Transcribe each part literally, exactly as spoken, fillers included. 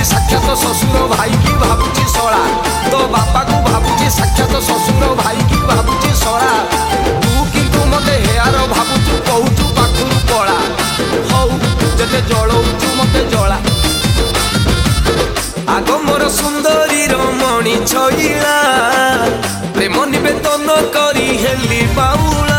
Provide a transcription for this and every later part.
भाबुची साक्षात ससुर भाई की भाबुची सोला तो बापा को भाबुची साक्षात ससुर भाई की भाबुची सोला तू किंतु मते हेयार भाबुचु कहूचु पाखुरु पळा हौ जते जळौचु मते जळा आग मोर सुंदरी रमणी छइला प्रेम निवेदन करी हेली बाउला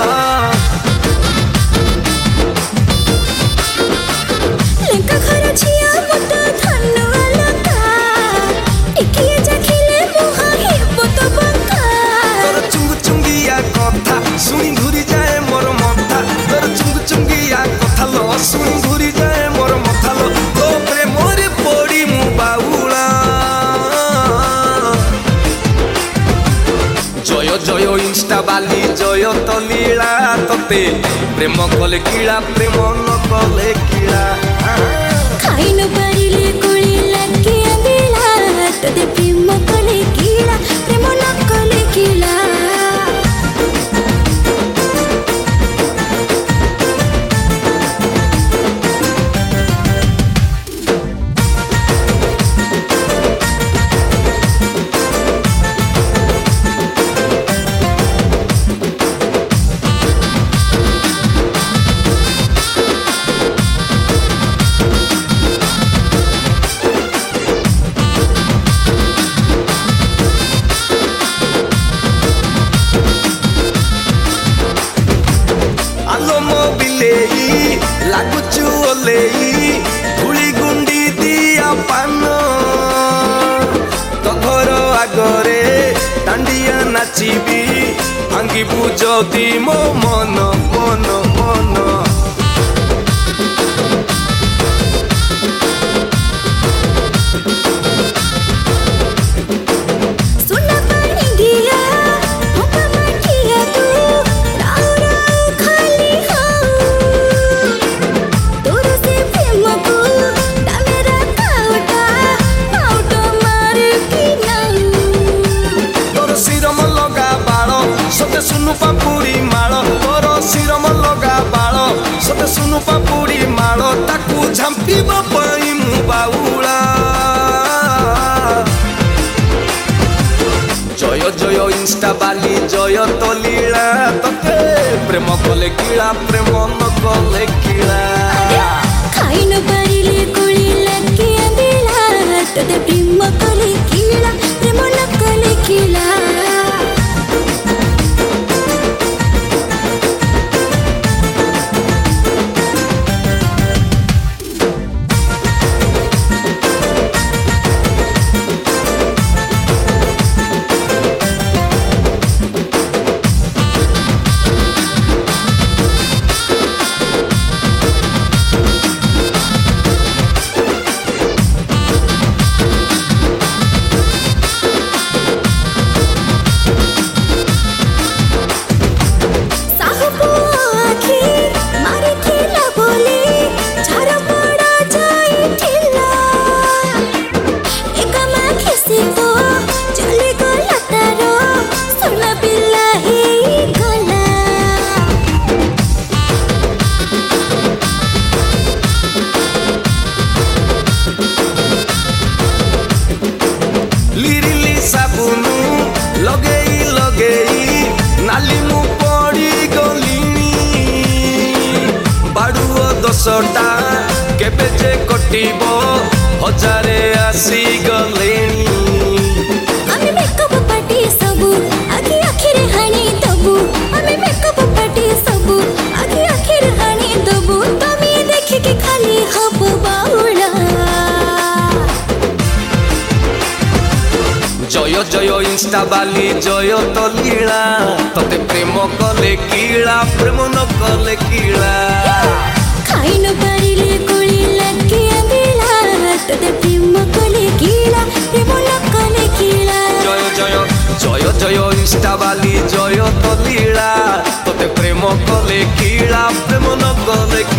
लेका घर छिया मत धन अलका एकिए जाखिले मोहा हेब तो बंका तोर चुंग चुंगिया कथा सुनी घुरी जाए मोर मथा तोर चुंग चुंगिया कथा लो सुनी घुरी जाए मोर मथा लो तो प्रेम रे पड़ी मु बाउला जय जय इंस्टा बाली जय तो लीला तते प्रेम कले कीड़ा प्रेम न कले कीड़ा खाई न पारिले कोली लगे अंबिला तते प्रेम कले कीड़ा प्रेम न कले कीड़ा लागुचु ओलेई धूली गुंडी दिया पान तो घर आगरे दांडिया नाचिबी भांगी बुझती मो मन मन मन सते सुनु पापुड़ी माल तोर सिरम लगा बाल सते सुनु पापुड़ी माल ताकू झांपीबा पई मु बाउला जय जय इंस्टा बाली जय तो लीला तते प्रेम कले कीड़ा प्रेम न कले कीड़ा खाई न पारिले कोली लगे अंबिला तते प्रेम कले कीड़ा प्रेम न कले कीड़ा लगेई लगेई नाली मु पड़ी गलिनी बाड़ुओ दशटा केबे जे कटिबो हजारे आसी गलेनी आमी मेकअप पार्टी सबु आखि आखिरे हानी दबु आमी मेकअप पार्टी सबु आखि आखिरे हानी दबु तमी देखि के खाली हब बाउला जय जय इंस्टा बाली जय तो लीला तते प्रेम कले कीड़ा प्रेम न कले कीड़ा खाई न पारिले कोली लगे अंबिला तते प्रेम कले कीड़ा प्रेम न कले कीड़ा जय जय जय जय इंस्टा बाली जय तो लीला तते प्रेम कले कीड़ा प्रेम न कले